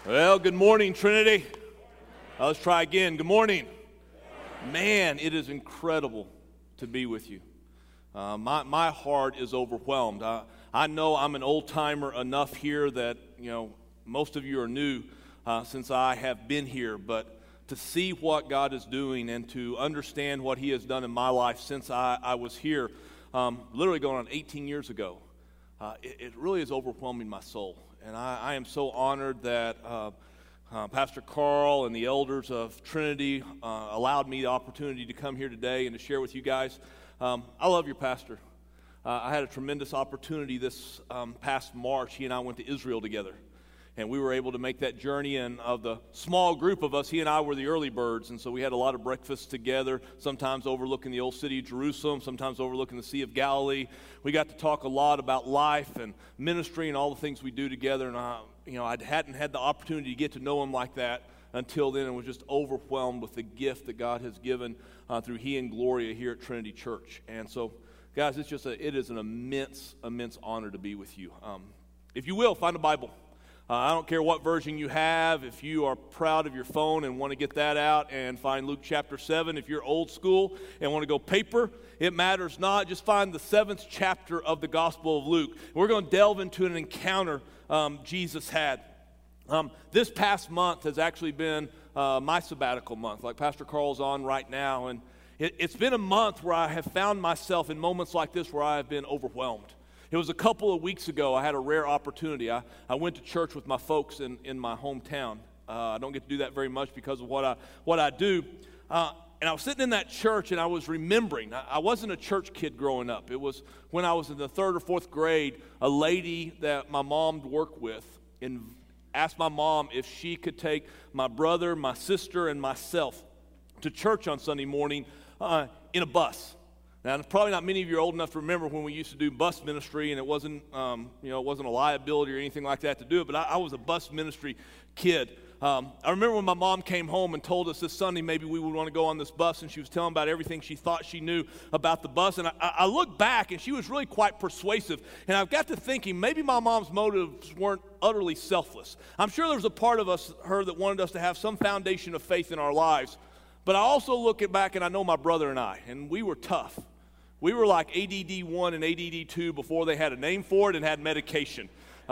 Well, good morning, Trinity. Let's try again. Good morning. Man, it is incredible to be with you. My heart is overwhelmed. I know I'm an old-timer enough here that, most of you are new since I have been here, but to see what God is doing and to understand what He has done in my life since I was here, literally going on 18 years ago, it really is overwhelming my soul. And I am so honored that Pastor Carl and the elders of Trinity allowed me the opportunity to come here today and to share with you guys. I love your pastor. I had a tremendous opportunity this past March. He and I went to Israel together. And we were able to make that journey, and of the small group of us, he and I were the early birds, and so we had a lot of breakfasts together, sometimes overlooking the old city of Jerusalem, sometimes overlooking the Sea of Galilee. We got to talk a lot about life and ministry and all the things we do together, and I hadn't had the opportunity to get to know him like that until then, and was just overwhelmed with the gift that God has given through he and Gloria here at Trinity Church. And so, guys, it is an immense honor to be with you. If you will, find a Bible. I don't care what version you have. If you are proud of your phone and want to get that out and find Luke chapter 7, if you're old school and want to go paper, it matters not. Just find the 7th chapter of the Gospel of Luke. We're going to delve into an encounter Jesus had. This past month has actually been my sabbatical month, like Pastor Carl's on right now. And it's been a month where I have found myself in moments like this where I have been overwhelmed. It was a couple of weeks ago. I had a rare opportunity. I went to church with my folks in my hometown. I don't get to do that very much because of what I do. And I was sitting in that church, and I was remembering. I wasn't a church kid growing up. It was when I was in the 3rd or 4th grade, a lady that my mom worked with asked my mom if she could take my brother, my sister, and myself to church on Sunday morning in a bus. Now, probably not many of you are old enough to remember when we used to do bus ministry, and it wasn't a liability or anything like that to do it, but I was a bus ministry kid. I remember when my mom came home and told us this Sunday maybe we would want to go on this bus, and she was telling about everything she thought she knew about the bus, and I look back, and she was really quite persuasive, and I've got to thinking maybe my mom's motives weren't utterly selfless. I'm sure there was a part of her that wanted us to have some foundation of faith in our lives, but I also look back, and I know my brother and I, and we were tough. We were like ADD 1 and ADD 2 before they had a name for it and had medication.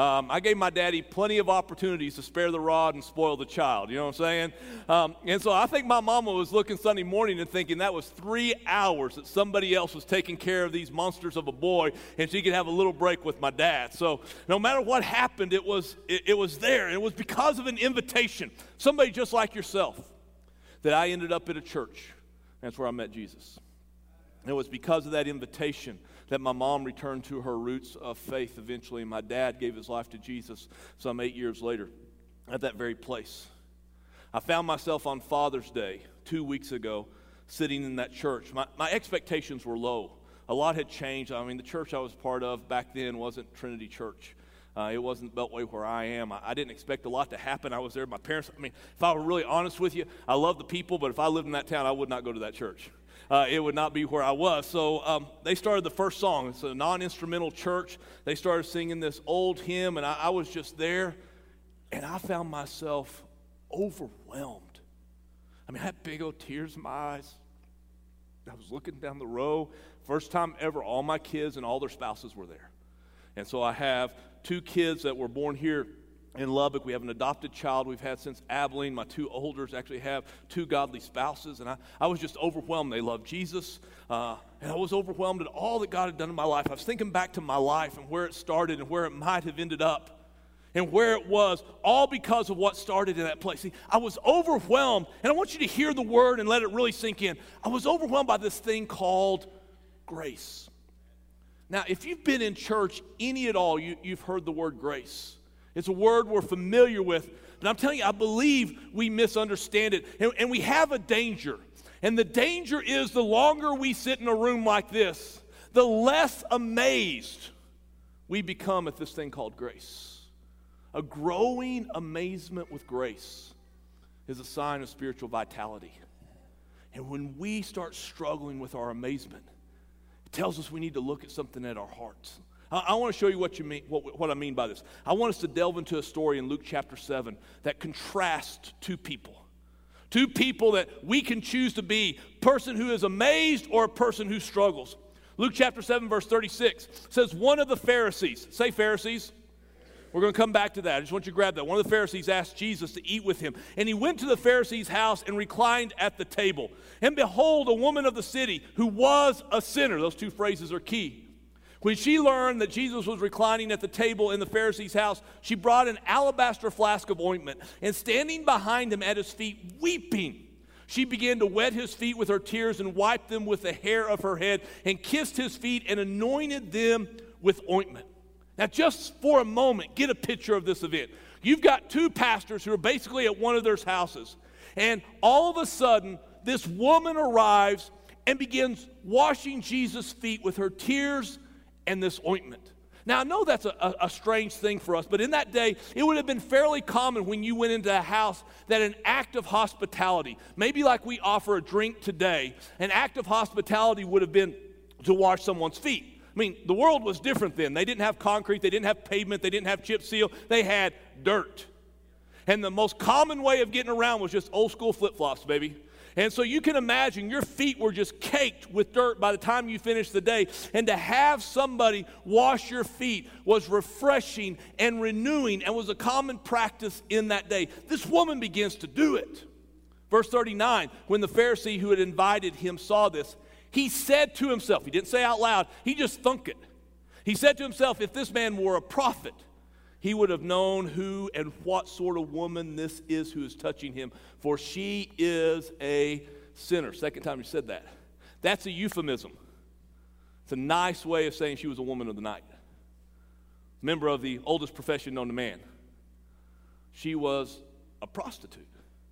I gave my daddy plenty of opportunities to spare the rod and spoil the child, you know what I'm saying? And so I think my mama was looking Sunday morning and thinking that was 3 hours that somebody else was taking care of these monsters of a boy, and she could have a little break with my dad. So no matter what happened, it was there. And it was because of an invitation, somebody just like yourself, that I ended up at a church. That's where I met Jesus. And it was because of that invitation that my mom returned to her roots of faith eventually, and my dad gave his life to Jesus some 8 years later at that very place. I found myself on Father's Day 2 weeks ago sitting in that church. My expectations were low. A lot had changed. I mean, the church I was part of back then wasn't Trinity Church. It wasn't Beltway where I am. I didn't expect a lot to happen. I was there with my parents. I mean, if I were really honest with you, I love the people, but if I lived in that town, I would not go to that church. It would not be where I was. So they started the first song. It's a non-instrumental church. They started singing this old hymn, and I was just there, and I found myself overwhelmed. I mean, I had big old tears in my eyes. I was looking down the row. First time ever, all my kids and all their spouses were there. And so I have 2 kids that were born here in Lubbock. We have an adopted child we've had since Abilene. My 2 olders actually have 2 godly spouses, and I was just overwhelmed. They love Jesus, and I was overwhelmed at all that God had done in my life. I was thinking back to my life and where it started and where it might have ended up and where it was, all because of what started in that place. See, I was overwhelmed, and I want you to hear the word and let it really sink in. I was overwhelmed by this thing called grace. Now, if you've been in church any at all, you've heard the word grace. It's a word we're familiar with, but I'm telling you, I believe we misunderstand it, and we have a danger. And the danger is the longer we sit in a room like this, the less amazed we become at this thing called grace. A growing amazement with grace is a sign of spiritual vitality. And when we start struggling with our amazement, it tells us we need to look at something at our hearts. I want to show you what I mean by this. I want us to delve into a story in Luke chapter 7 that contrasts two people. Two people that we can choose to be, a person who is amazed or a person who struggles. Luke chapter 7, verse 36 says, one of the Pharisees, say Pharisees. We're going to come back to that. I just want you to grab that. One of the Pharisees asked Jesus to eat with him. And he went to the Pharisee's house and reclined at the table. And behold, a woman of the city who was a sinner. Those two phrases are key. When she learned that Jesus was reclining at the table in the Pharisee's house, she brought an alabaster flask of ointment. And standing behind him at his feet, weeping, she began to wet his feet with her tears and wiped them with the hair of her head and kissed his feet and anointed them with ointment. Now, just for a moment, get a picture of this event. You've got two pastors who are basically at one of their houses. And all of a sudden, this woman arrives and begins washing Jesus' feet with her tears and this ointment. Now, I know that's a strange thing for us, but in that day, it would have been fairly common when you went into a house that an act of hospitality, maybe like we offer a drink today, an act of hospitality would have been to wash someone's feet. I mean, the world was different then. They didn't have concrete, they didn't have pavement, they didn't have chip seal, they had dirt. And the most common way of getting around was just old school flip-flops, baby. And so you can imagine your feet were just caked with dirt by the time you finished the day. And to have somebody wash your feet was refreshing and renewing and was a common practice in that day. This woman begins to do it. Verse 39, when the Pharisee who had invited him saw this, he said to himself, he didn't say out loud, he just thunk it. He said to himself, if this man were a prophet, he would have known who and what sort of woman this is who is touching him, for she is a sinner. Second time he said that. That's a euphemism. It's a nice way of saying she was a woman of the night. Member of the oldest profession known to man. She was a prostitute.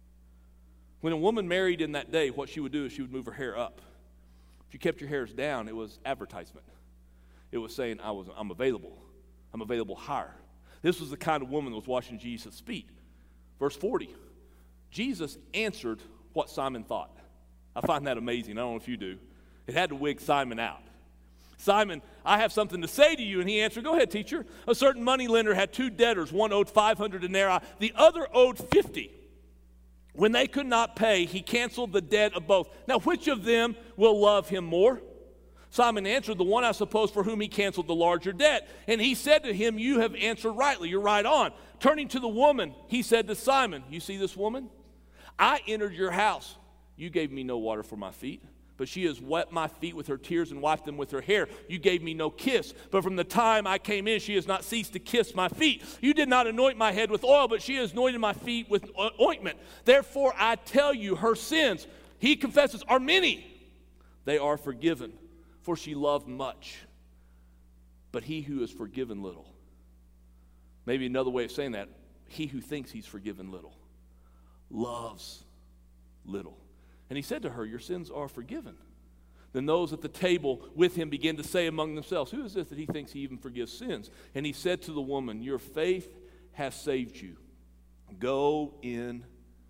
When a woman married in that day, what she would do is she would move her hair up. If you kept your hairs down, it was advertisement. It was saying, I'm available. I'm available higher. This was the kind of woman that was washing Jesus' feet. Verse 40, Jesus answered what Simon thought. I find that amazing. I don't know if you do. It had to wig Simon out. Simon, I have something to say to you. And he answered, go ahead, teacher. A certain moneylender had two debtors. One owed 500 denarii. The other owed 50. When they could not pay, he canceled the debt of both. Now, which of them will love him more? Simon answered, the one, I suppose, for whom he canceled the larger debt. And he said to him, you have answered rightly. You're right on. Turning to the woman, he said to Simon, you see this woman? I entered your house. You gave me no water for my feet, but she has wet my feet with her tears and wiped them with her hair. You gave me no kiss, but from the time I came in, she has not ceased to kiss my feet. You did not anoint my head with oil, but she has anointed my feet with ointment. Therefore, I tell you, her sins, he confesses, are many. They are forgiven, for she loved much. But he who is forgiven little, maybe another way of saying that, he who thinks he's forgiven little, loves little. And he said to her, your sins are forgiven. Then those at the table with him began to say among themselves, who is this that he thinks he even forgives sins? And he said to the woman, your faith has saved you. Go in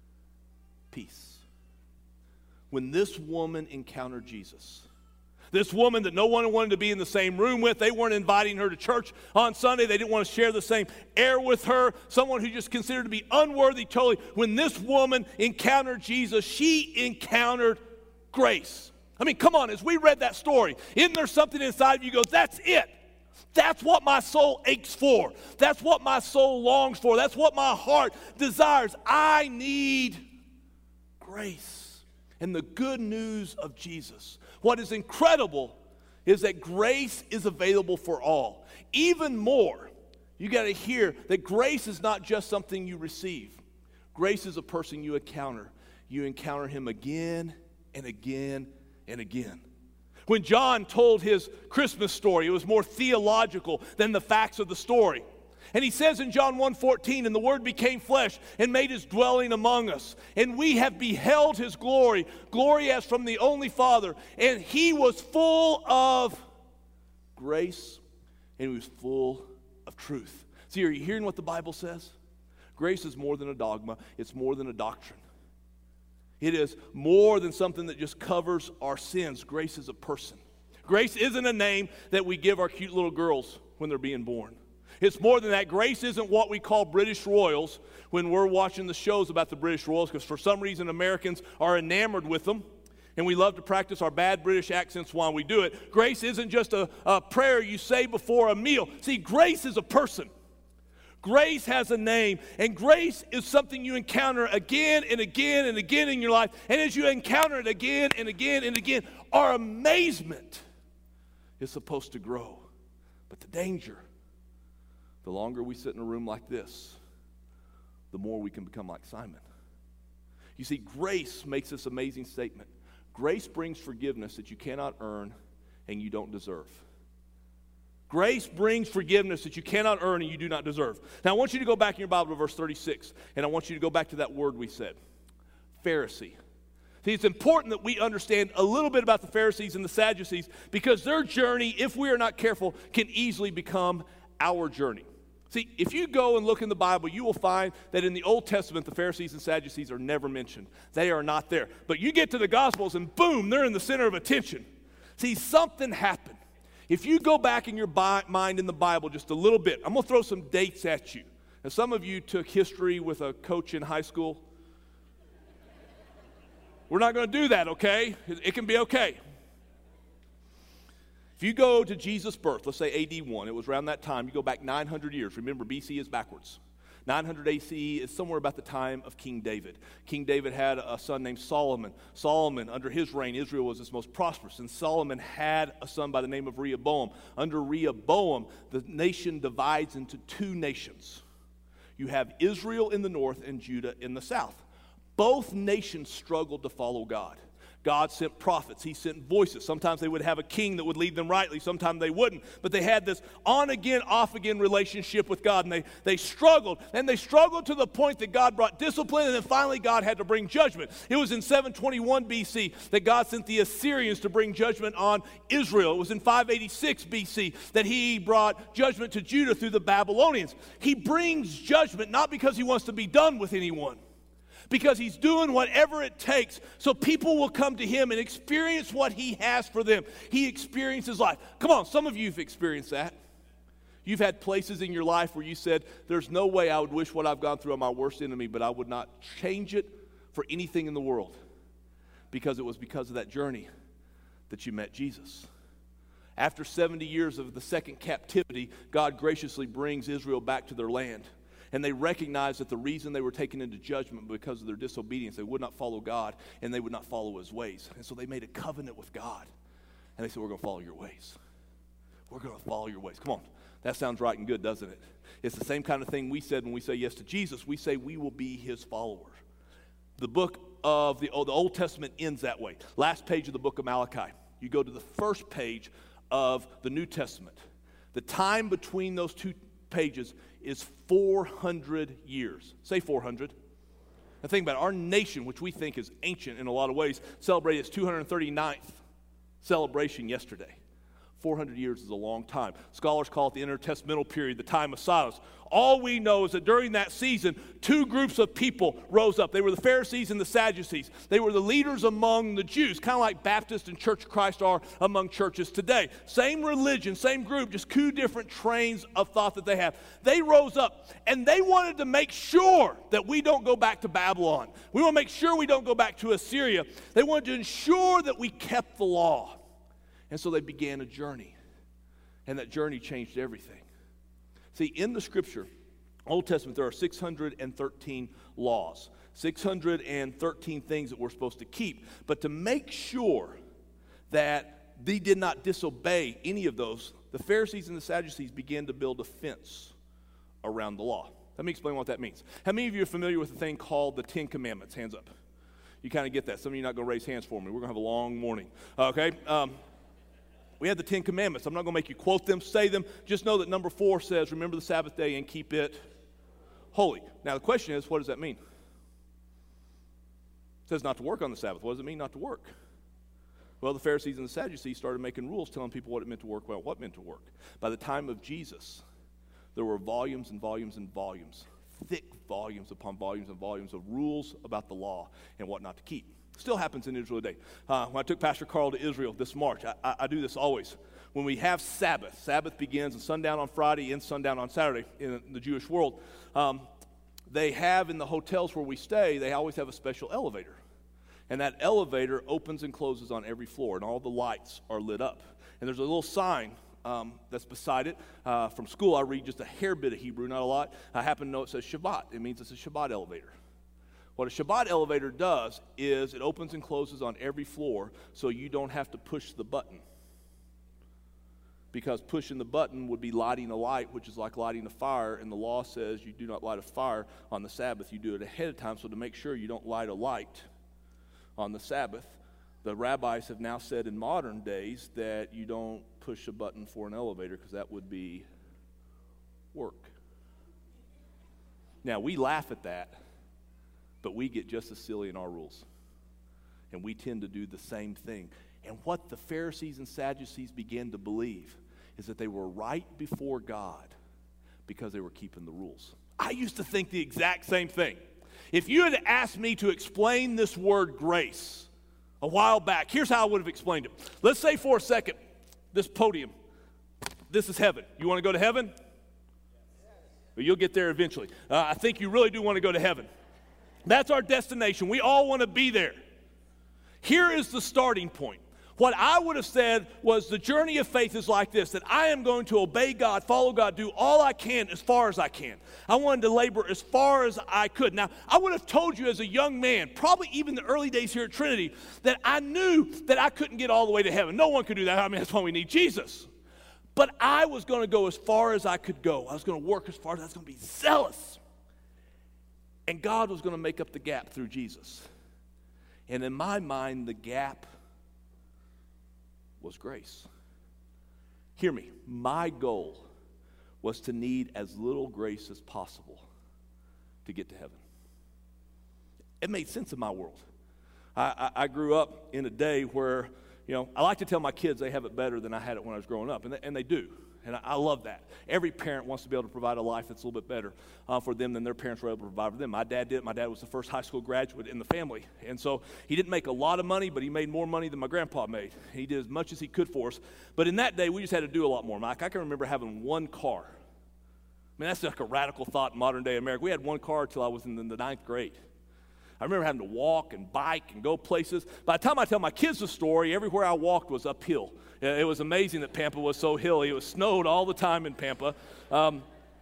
peace. When this woman encountered Jesus, this woman that no one wanted to be in the same room with, they weren't inviting her to church on Sunday, they didn't want to share the same air with her, someone who just considered to be unworthy totally. When this woman encountered Jesus, she encountered grace. I mean, come on, as we read that story, isn't there something inside of you goes, that's it. That's what my soul aches for. That's what my soul longs for. That's what my heart desires. I need grace. And the good news of Jesus, what is incredible is that grace is available for all. Even more, you got to hear that grace is not just something you receive. Grace is a person you encounter. You encounter him again and again and again. When John told his Christmas story, it was more theological than the facts of the story. And he says in John 1:14, and the Word became flesh and made his dwelling among us. And we have beheld his glory, glory as from the only Father. And he was full of grace and he was full of truth. See, are you hearing what the Bible says? Grace is more than a dogma. It's more than a doctrine. It is more than something that just covers our sins. Grace is a person. Grace isn't a name that we give our cute little girls when they're being born. It's more than that. Grace isn't what we call British royals when we're watching the shows about the British royals, because for some reason Americans are enamored with them, and we love to practice our bad British accents while we do it. Grace isn't just a prayer you say before a meal. See, grace is a person. Grace has a name, and grace is something you encounter again and again and again in your life. And as you encounter it again and again and again, our amazement is supposed to grow. But the danger, the longer we sit in a room like this, the more we can become like Simon. You see, grace makes this amazing statement. Grace brings forgiveness that you cannot earn and you don't deserve. Grace brings forgiveness that you cannot earn and you do not deserve. Now, I want you to go back in your Bible to verse 36, and I want you to go back to that word we said, Pharisee. See, it's important that we understand a little bit about the Pharisees and the Sadducees, because their journey, if we are not careful, can easily become our journey. See, if you go and look in the Bible, you will find that in the Old Testament, the Pharisees and Sadducees are never mentioned. They are not there. But you get to the Gospels, and boom, they're in the center of attention. See, something happened. If you go back in your mind in the Bible just a little bit, I'm going to throw some dates at you. Now, some of you took history with a coach in high school. We're not going to do that, okay? It can be okay. If you go to Jesus' birth, let's say AD 1, it was around that time, you go back 900 years. Remember, BC is backwards. 900 AC is somewhere about the time of King David. King David had a son named Solomon. Solomon, under his reign, Israel was his most prosperous. And Solomon had a son by the name of Rehoboam. Under Rehoboam, the nation divides into two nations. You have Israel in the north and Judah in the south. Both nations struggled to follow God. God sent prophets. He sent voices. Sometimes they would have a king that would lead them rightly. Sometimes they wouldn't. But they had this on-again, off-again relationship with God. And they struggled. And they struggled to the point that God brought discipline. And then finally God had to bring judgment. It was in 721 BC that God sent the Assyrians to bring judgment on Israel. It was in 586 BC that he brought judgment to Judah through the Babylonians. He brings judgment not because he wants to be done with anyone, because he's doing whatever it takes so people will come to him and experience what he has for them. He experiences life. Come on, some of you have experienced that. You've had places in your life where you said, there's no way I would wish what I've gone through on my worst enemy, but I would not change it for anything in the world, because it was because of that journey that you met Jesus. After 70 years of the second captivity, God graciously brings Israel back to their land. And they recognized that the reason they were taken into judgment because of their disobedience, they would not follow God and they would not follow his ways. And so they made a covenant with God. And they said, we're going to follow your ways. We're going to follow your ways. Come on. That sounds right and good, doesn't it? It's the same kind of thing we said when we say yes to Jesus. We say we will be his followers. The book of the Old Testament ends that way. Last page of the book of Malachi. You go to the first page of the New Testament. The time between those two pages is 400 years. Say 400. Now think about it. Our nation, which we think is ancient in a lot of ways, celebrated its 239th celebration yesterday. 400 years is a long time. Scholars call it the intertestamental period, the time of silence. All we know is that during that season, two groups of people rose up. They were the Pharisees and the Sadducees. They were the leaders among the Jews, kind of like Baptist and Church of Christ are among churches today. Same religion, same group, just two different trains of thought that they have. They rose up, and they wanted to make sure that we don't go back to Babylon. We want to make sure we don't go back to Assyria. They wanted to ensure that we kept the law. And so they began a journey, and that journey changed everything. See, in the Scripture, Old Testament, there are 613 laws, 613 things that we're supposed to keep. But to make sure that they did not disobey any of those, the Pharisees and the Sadducees began to build a fence around the law. Let me explain what that means. How many of you are familiar with a thing called the Ten Commandments? Hands up. You kind of get that. Some of you are not going to raise hands for me. We're going to have a long morning. Okay? We have the Ten Commandments. I'm not going to make you quote them, say them. Just know that number 4 says, remember the Sabbath day and keep it holy. Now, the question is, what does that mean? It says not to work on the Sabbath. What does it mean not to work? Well, the Pharisees and the Sadducees started making rules telling people what it meant to work, well, what meant to work. By the time of Jesus, there were volumes and volumes and volumes, thick volumes upon volumes and volumes of rules about the law and what not to keep. Still happens in Israel today. When I took Pastor Carl to Israel this March, I do this always. When we have Sabbath begins at sundown on Friday and sundown on Saturday in the Jewish world. They have in the hotels where we stay, they always have a special elevator. And that elevator opens and closes on every floor, and all the lights are lit up. And there's a little sign that's beside it. From school, I read just a hair bit of Hebrew, not a lot. I happen to know it says Shabbat. It means it's a Shabbat elevator. What a Shabbat elevator does is it opens and closes on every floor so you don't have to push the button. Because pushing the button would be lighting a light, which is like lighting a fire, and the law says you do not light a fire on the Sabbath. You do it ahead of time, so to make sure you don't light a light on the Sabbath, the rabbis have now said in modern days that you don't push a button for an elevator because that would be work. Now, we laugh at that, but we get just as silly in our rules. And we tend to do the same thing. And what the Pharisees and Sadducees began to believe is that they were right before God because they were keeping the rules. I used to think the exact same thing. If you had asked me to explain this word grace a while back, here's how I would have explained it. Let's say for a second, this podium, this is heaven. You want to go to heaven? Well, you'll get there eventually. I think you really do want to go to heaven. That's our destination. We all want to be there. Here is the starting point. What I would have said was the journey of faith is like this, that I am going to obey God, follow God, do all I can as far as I can. I wanted to labor as far as I could. Now, I would have told you as a young man, probably even the early days here at Trinity, that I knew that I couldn't get all the way to heaven. No one could do that. I mean, that's why we need Jesus. But I was going to go as far as I could go. I was going to work as far as I was going to be zealous. And God was going to make up the gap through Jesus. And in my mind, the gap was grace. Hear me. My goal was to need as little grace as possible to get to heaven. It made sense in my world. I grew up in a day where, I like to tell my kids they have it better than I had it when I was growing up, and they do. And I love that. Every parent wants to be able to provide a life that's a little bit better for them than their parents were able to provide for them. My dad did. My dad was the first high school graduate in the family. And so he didn't make a lot of money, but he made more money than my grandpa made. He did as much as he could for us. But in that day, we just had to do a lot more. Mike, I can remember having one car. I mean, that's like a radical thought in modern day America. We had one car until I was in the 9th grade. I remember having to walk and bike and go places. By the time I tell my kids the story, everywhere I walked was uphill. It was amazing that Pampa was so hilly. It was snowed all the time in Pampa. I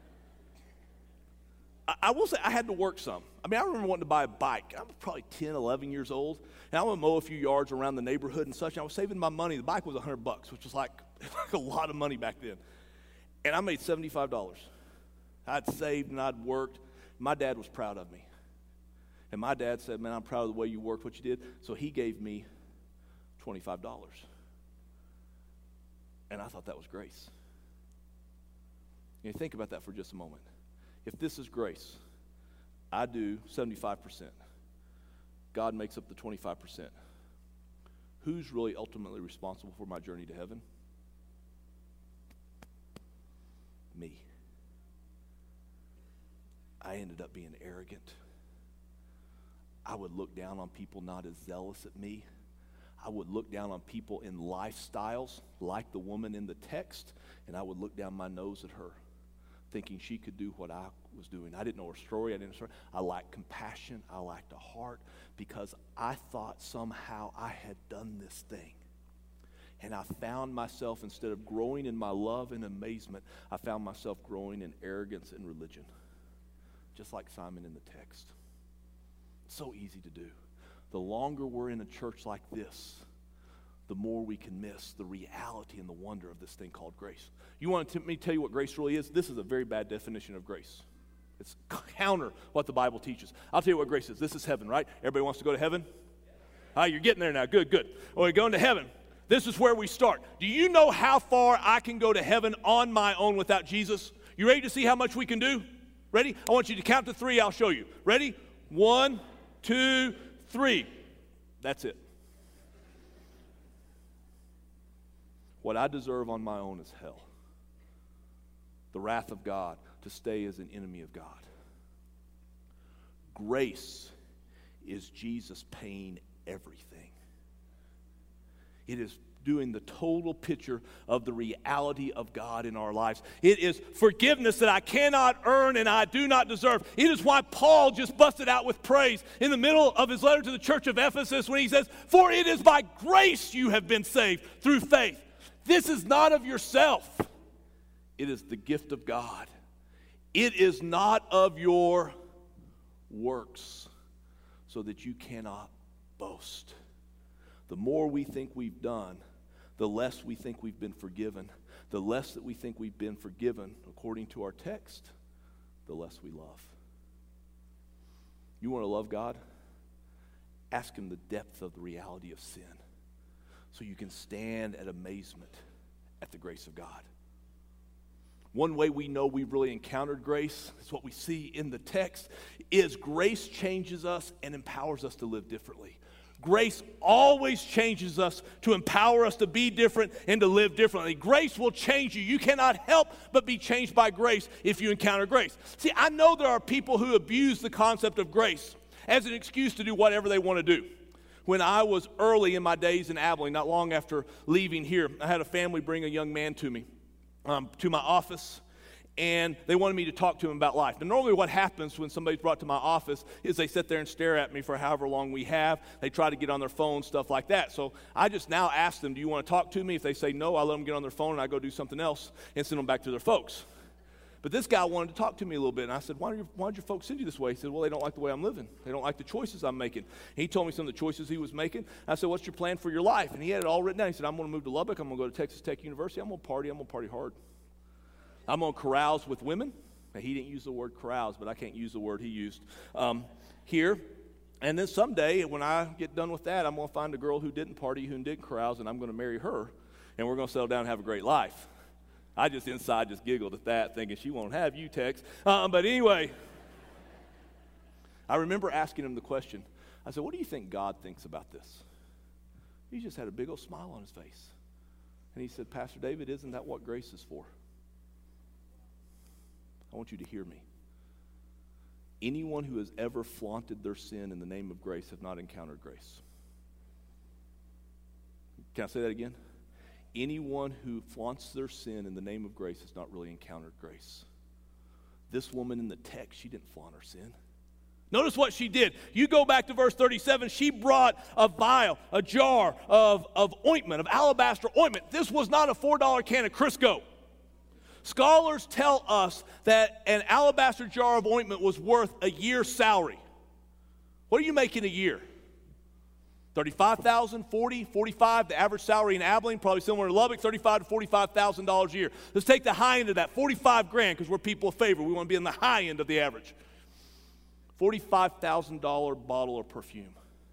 will say I had to work some. I mean, I remember wanting to buy a bike. I was probably 10, 11 years old, and I would mow a few yards around the neighborhood and such, and I was saving my money. The bike was $100, which was like a lot of money back then. And I made $75. I'd saved and I'd worked. My dad was proud of me. And my dad said, man, I'm proud of the way you worked, what you did. So he gave me $25. And I thought that was grace. Think about that for just a moment. If this is grace, I do 75%. God makes up the 25%. Who's really ultimately responsible for my journey to heaven? Me. I ended up being arrogant. I would look down on people not as zealous at me. I would look down on people in lifestyles like the woman in the text, and I would look down my nose at her, thinking she could do what I was doing. I didn't know her story. I lacked compassion. I lacked a heart because I thought somehow I had done this thing. And I found myself, instead of growing in my love and amazement, I found myself growing in arrogance and religion, just like Simon in the text. So easy to do. The longer we're in a church like this, the more we can miss the reality and the wonder of this thing called grace. You want me to tell you what grace really is? This is a very bad definition of grace. It's counter what the Bible teaches. I'll tell you what grace is. This is heaven, right? Everybody wants to go to heaven? You're getting there now. Good. Well, we're going to heaven. This is where we start. Do you know how far I can go to heaven on my own without Jesus? You ready to see how much we can do? Ready? I want you to count to 3. I'll show you. Ready? 1, 2, 3. That's it. What I deserve on my own is hell. The wrath of God, to stay as an enemy of God. Grace is Jesus paying everything. It is doing the total picture of the reality of God in our lives. It is forgiveness that I cannot earn and I do not deserve. It is why Paul just busted out with praise in the middle of his letter to the church of Ephesus when he says, "For it is by grace you have been saved through faith." This is not of yourself. It is the gift of God. It is not of your works, so that you cannot boast. The more we think we've done, the less we think we've been forgiven. The less that we think we've been forgiven, according to our text, the less we love. You want to love God? Ask Him the depth of the reality of sin, so you can stand at amazement at the grace of God. One way we know we've really encountered grace, is what we see in the text, is grace changes us and empowers us to live differently. Grace always changes us to empower us to be different and to live differently. Grace will change you. You cannot help but be changed by grace if you encounter grace. See, I know there are people who abuse the concept of grace as an excuse to do whatever they want to do. When I was early in my days in Abilene, not long after leaving here, I had a family bring a young man to me, to my office, and they wanted me to talk to him about life. Now, normally what happens when somebody's brought to my office is they sit there and stare at me for however long we have. They try to get on their phone, stuff like that. So I just now ask them, do you want to talk to me? If they say no, I let them get on their phone and I go do something else and send them back to their folks. But this guy wanted to talk to me a little bit, and I said, why did your folks send you this way? He said, well, they don't like the way I'm living. They don't like the choices I'm making. And he told me some of the choices he was making. I said, what's your plan for your life? And he had it all written down. He said, I'm going to move to Lubbock. I'm going to go to Texas Tech University. I'm going to party hard. I'm going to carouse with women. Now, he didn't use the word carouse, but I can't use the word he used here. And then someday, when I get done with that, I'm going to find a girl who didn't party, who didn't carouse, and I'm going to marry her, and we're going to settle down and have a great life. I just inside just giggled at that, thinking she won't have you, Tex. But anyway, I remember asking him the question. I said, what do you think God thinks about this? He just had a big old smile on his face. And he said, Pastor David, isn't that what grace is for? I want you to hear me. Anyone who has ever flaunted their sin in the name of grace have not encountered grace. Can I say that again? Anyone who flaunts their sin in the name of grace has not really encountered grace. This woman in the text, she didn't flaunt her sin. Notice what she did. You go back to verse 37. She brought a vial, a jar of ointment, of alabaster ointment. This was not a $4 can of Crisco. Scholars tell us that an alabaster jar of ointment was worth a year's salary. What are you making a year? $35,000, $40,000, $45,000. The average salary in Abilene, probably similar to Lubbock, $35,000 to $45,000 a year. Let's take the high end of that, $45,000, because we're people of favor. We want to be in the high end of the average. $45,000 bottle of perfume.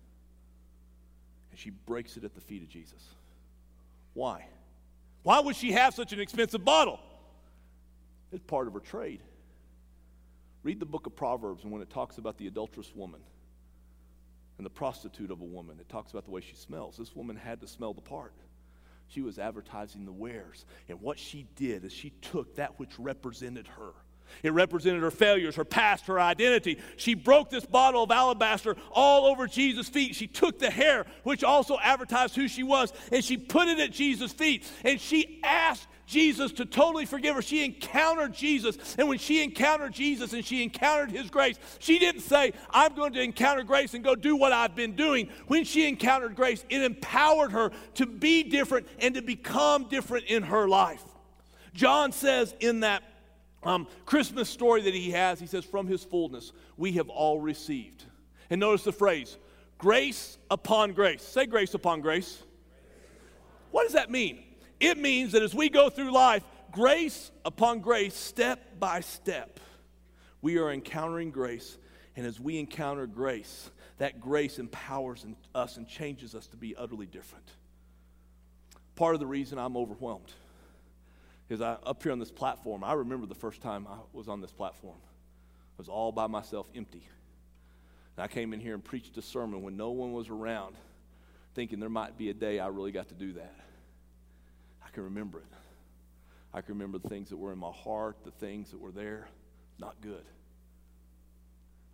And she breaks it at the feet of Jesus. Why? Why would she have such an expensive bottle? It's part of her trade. Read the book of Proverbs, and when it talks about the adulterous woman and the prostitute of a woman, it talks about the way she smells. This woman had to smell the part. She was advertising the wares. And what she did is she took that which represented her. It represented her failures, her past, her identity. She broke this bottle of alabaster all over Jesus' feet. She took the hair, which also advertised who she was, and she put it at Jesus' feet. And she asked Jesus to totally forgive her. She encountered Jesus. And when she encountered Jesus and she encountered His grace, she didn't say, I'm going to encounter grace and go do what I've been doing. When she encountered grace, it empowered her to be different and to become different in her life. John says in that Christmas story that he has, he says, from His fullness we have all received. And notice the phrase, grace upon grace. Say grace upon grace. What does that mean? It means that as we go through life, grace upon grace, step by step, we are encountering grace. And as we encounter grace, that grace empowers us and changes us to be utterly different. Part of the reason I'm overwhelmed is up here on this platform, I remember the first time I was on this platform. I was all by myself, empty. And I came in here and preached a sermon when no one was around, thinking there might be a day I really got to do that. I can remember it. I can remember the things that were in my heart, the things that were there, not good. I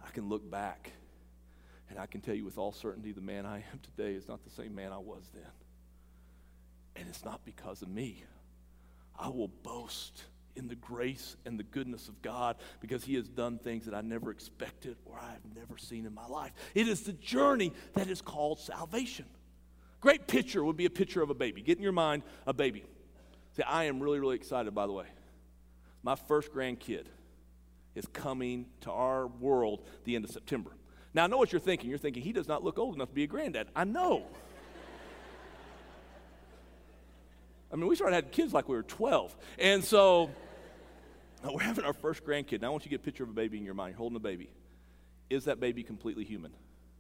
I can look back and I can tell you with all certainty the man I am today is not the same man I was then. And it's not because of me. I will boast in the grace and the goodness of God because he has done things that I never expected or I have never seen in my life. It is the journey that is called salvation. Great picture would be a picture of a baby. Get in your mind a baby. See, I am really, really excited, by the way. My first grandkid is coming to our world the end of September. Now, I know what you're thinking. You're thinking, he does not look old enough to be a granddad. I know. I mean, we started having kids like we were 12. And so we're having our first grandkid. Now, I want you to get a picture of a baby in your mind. You're holding a baby. Is that baby completely human?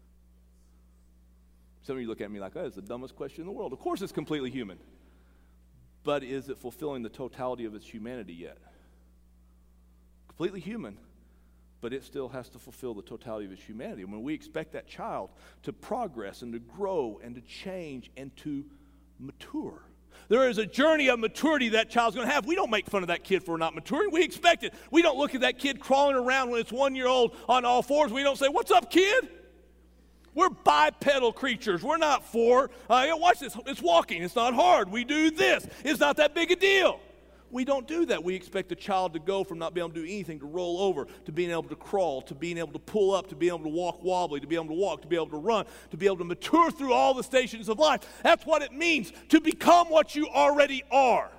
Some of you look at me like, oh, that's the dumbest question in the world. Of course it's completely human. But is it fulfilling the totality of its humanity yet? Completely human, but it still has to fulfill the totality of its humanity. When we expect that child to progress and to grow and to change and to mature. There is a journey of maturity that child's going to have. We don't make fun of that kid for not maturing. We expect it. We don't look at that kid crawling around when it's 1 year old on all fours. We don't say, what's up, kid? We're bipedal creatures. We're not watch this. It's walking. It's not hard. We do this. It's not that big a deal. We don't do that. We expect a child to go from not being able to do anything to roll over, to being able to crawl, to being able to pull up, to being able to walk wobbly, to be able to walk, to be able to run, to be able to mature through all the stations of life. That's what it means to become what you already are.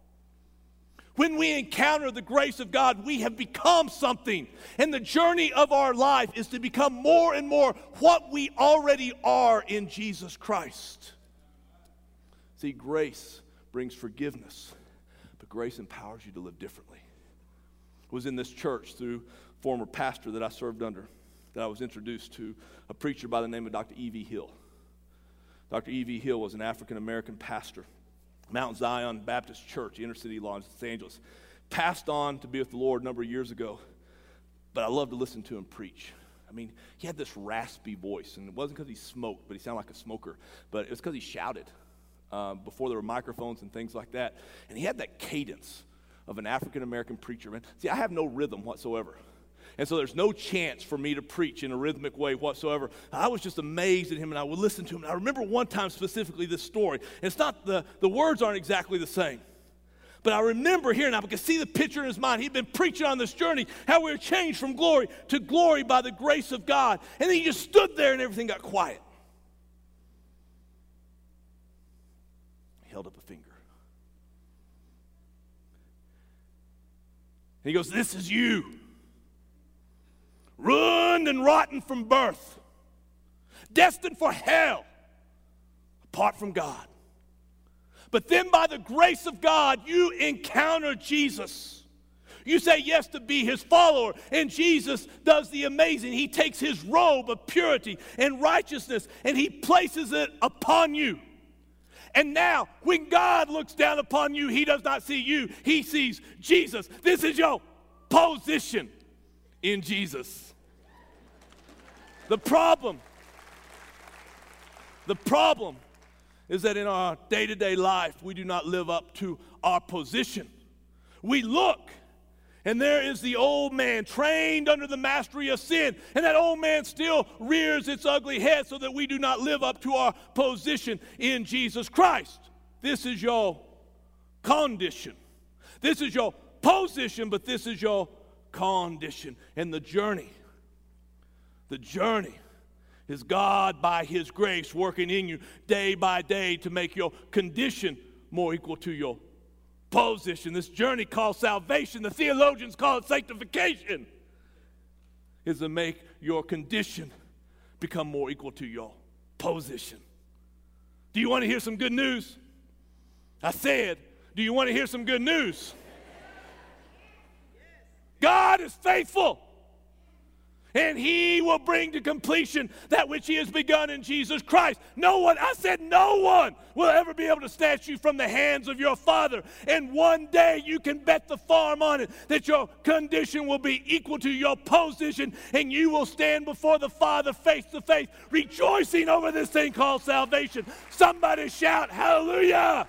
When we encounter the grace of God, we have become something. And the journey of our life is to become more and more what we already are in Jesus Christ. See, grace brings forgiveness. But grace empowers you to live differently. I was in this church through a former pastor that I served under, that I was introduced to a preacher by the name of Dr. E.V. Hill. Dr. E.V. Hill was an African-American pastor, Mount Zion Baptist Church, inner city Los Angeles. Passed on to be with the Lord a number of years ago, but I loved to listen to him preach. I mean, he had this raspy voice, and it wasn't because he smoked, but he sounded like a smoker, but it was because he shouted. Before there were microphones and things like that. And he had that cadence of an African-American preacher. Man, see, I have no rhythm whatsoever. And so there's no chance for me to preach in a rhythmic way whatsoever. I was just amazed at him, and I would listen to him. And I remember one time specifically this story. And it's not, the words aren't exactly the same. But I remember hearing, I could see the picture in his mind. He'd been preaching on this journey, how we were changed from glory to glory by the grace of God. And then he just stood there and everything got quiet. Held up a finger. And he goes, this is you. Ruined and rotten from birth. Destined for hell. Apart from God. But then by the grace of God, you encounter Jesus. You say yes to be his follower. And Jesus does the amazing. He takes his robe of purity and righteousness and he places it upon you. And now, when God looks down upon you, he does not see you. He sees Jesus. This is your position in Jesus. The problem is that in our day-to-day life, we do not live up to our position. We look, and there is the old man trained under the mastery of sin. And that old man still rears its ugly head so that we do not live up to our position in Jesus Christ. This is your condition. This is your position, but this is your condition. And the journey is God by his grace working in you day by day to make your condition more equal to your position. This journey called salvation, the theologians call it sanctification, is to make your condition become more equal to your position. Do you want to hear some good news? I said, do you want to hear some good news? God is faithful. And he will bring to completion that which he has begun in Jesus Christ. No one will ever be able to snatch you from the hands of your Father. And one day you can bet the farm on it that your condition will be equal to your position, and you will stand before the Father face to face, rejoicing over this thing called salvation. Somebody shout, hallelujah!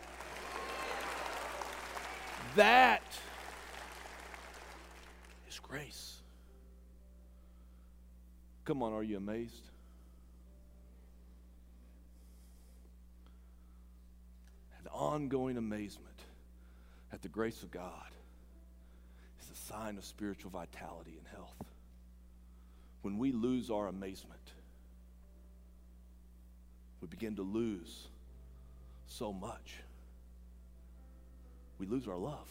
That is grace. Come on, are you amazed? An ongoing amazement at the grace of God is a sign of spiritual vitality and health. When we lose our amazement, we begin to lose so much. We lose our love.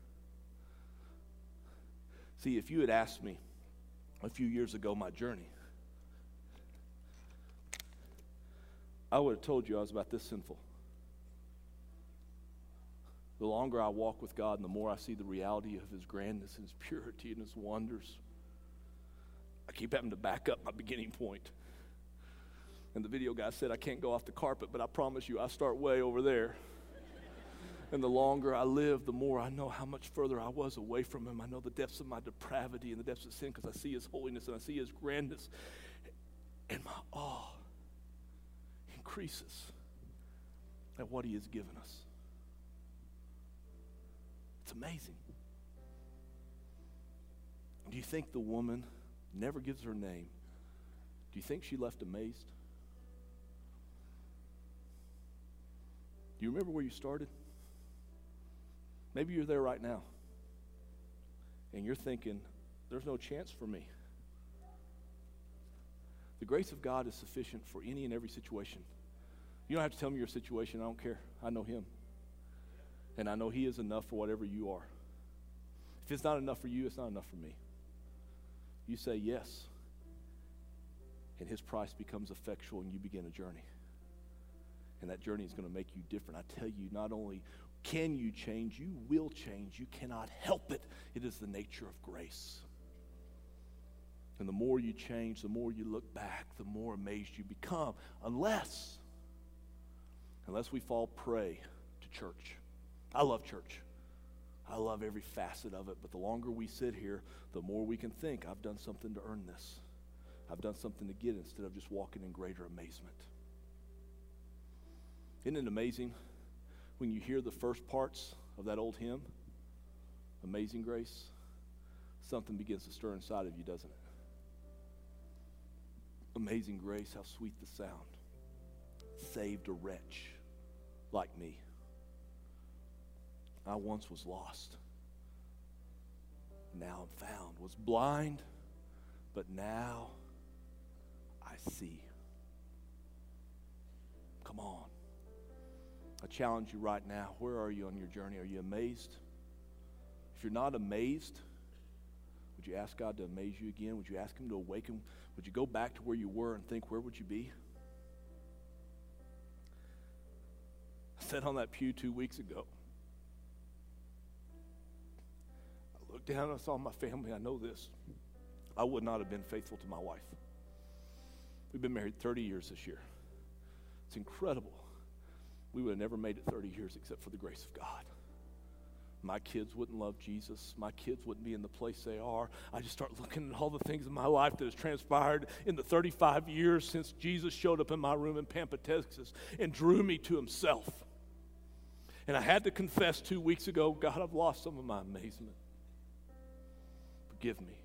See, if you had asked me a few years ago my journey, I would have told you I was about this sinful. The longer I walk with God and the more I see the reality of His grandness and His purity and His wonders, I keep having to back up my beginning point. And the video guy said I can't go off the carpet, but I promise you I start way over there. And the longer I live, the more I know how much further I was away from Him. I know the depths of my depravity and the depths of sin because I see His holiness and I see His grandness. And my awe increases at what He has given us. It's amazing. Do you think the woman never gives her name? Do you think she left amazed? Do you remember where you started? Maybe you're there right now, and you're thinking, there's no chance for me. The grace of God is sufficient for any and every situation. You don't have to tell me your situation. I don't care. I know Him. And I know He is enough for whatever you are. If it's not enough for you, it's not enough for me. You say yes, and His price becomes effectual, and you begin a journey. And that journey is going to make you different. I tell you, not only can you change, you will change. You cannot help it. It is the nature of grace. And the more you change, the more you look back, the more amazed you become. Unless we fall prey to church. I love church. I love every facet of it. But the longer we sit here, the more we can think, I've done something to earn this. I've done something to get it instead of just walking in greater amazement. Isn't it amazing when you hear the first parts of that old hymn, Amazing Grace? Something begins to stir inside of you, doesn't it? Amazing grace, how sweet the sound. Saved a wretch like me. I once was lost. Now I'm found. Was blind, but now I see. Come on. I challenge you right now. Where are you on your journey? Are you amazed? If you're not amazed, would you ask God to amaze you again? Would you ask Him to awaken? Would you go back to where you were and think, where would you be? I sat on that pew 2 weeks ago. I looked down and I saw my family. I know this. I would not have been faithful to my wife. We've been married 30 years this year. It's incredible. We would have never made it 30 years except for the grace of God. My kids wouldn't love Jesus. My kids wouldn't be in the place they are. I just start looking at all the things in my life that has transpired in the 35 years since Jesus showed up in my room in Pampa, Texas, and drew me to Himself. And I had to confess 2 weeks ago, God, I've lost some of my amazement. Forgive me.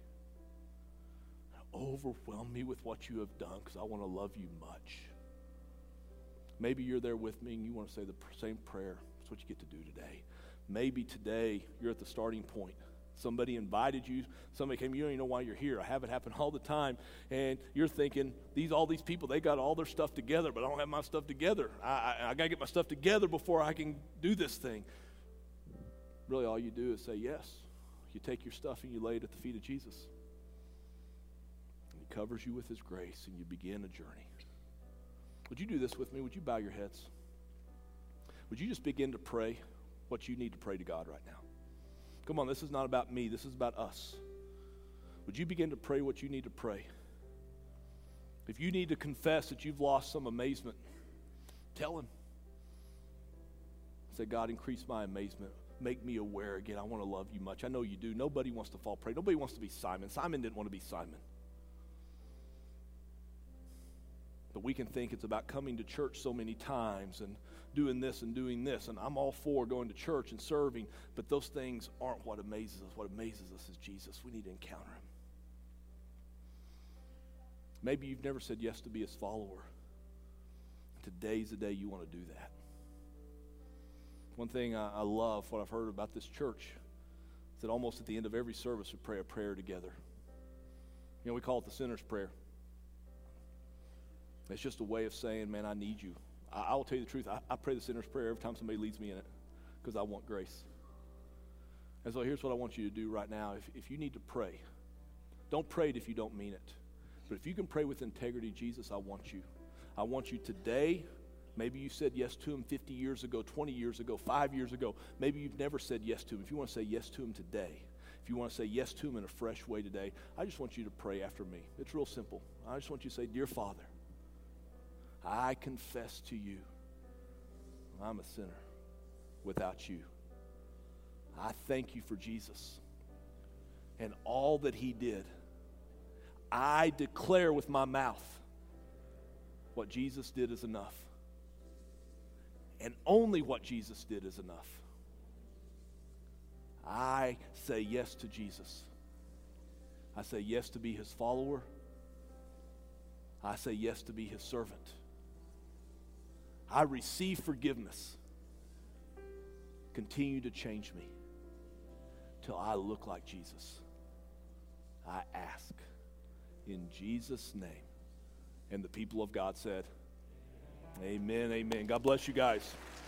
Overwhelm me with what you have done because I want to love you much. Maybe you're there with me and you want to say the same prayer. That's what you get to do today. Maybe today you're at the starting point. Somebody invited you. Somebody came. You don't even know why you're here. I have it happen all the time. And you're thinking, all these people, they got all their stuff together, but I don't have my stuff together. I got to get my stuff together before I can do this thing. Really, all you do is say yes. You take your stuff and you lay it at the feet of Jesus. And He covers you with His grace and you begin a journey. Would you do this with me? Would you bow your heads? Would you just begin to pray what you need to pray to God right now? Come on, this is not about me. This is about us. Would you begin to pray what you need to pray? If you need to confess that you've lost some amazement, tell Him. Say, God, increase my amazement. Make me aware again. I want to love you much. I know you do. Nobody wants to fall prey. Nobody wants to be Simon. Simon didn't want to be Simon. But we can think it's about coming to church so many times and doing this and doing this. And I'm all for going to church and serving. But those things aren't what amazes us. What amazes us is Jesus. We need to encounter Him. Maybe you've never said yes to be his follower. Today's the day you want to do that. One thing I love, what I've heard about this church, is that almost at the end of every service we pray a prayer together. You know, we call it the sinner's prayer. It's just a way of saying, man, I need you. I will tell you the truth. I pray the sinner's prayer every time somebody leads me in it because I want grace. And so here's what I want you to do right now. If you need to pray, don't pray it if you don't mean it. But if you can pray with integrity, Jesus, I want you. I want you today. Maybe you said yes to him 50 years ago, 20 years ago, 5 years ago. Maybe you've never said yes to him. If you want to say yes to him today, if you want to say yes to him in a fresh way today, I just want you to pray after me. It's real simple. I just want you to say, Dear Father, I confess to you I'm a sinner without you. I thank you for Jesus and all that he did. I declare with my mouth what Jesus did is enough. And only what Jesus did is enough. I say yes to Jesus. I say yes to be his follower. I say yes to be his servant. I receive forgiveness. Continue to change me till I look like Jesus. I ask in Jesus' name. And the people of God said, Amen, amen. God bless you guys.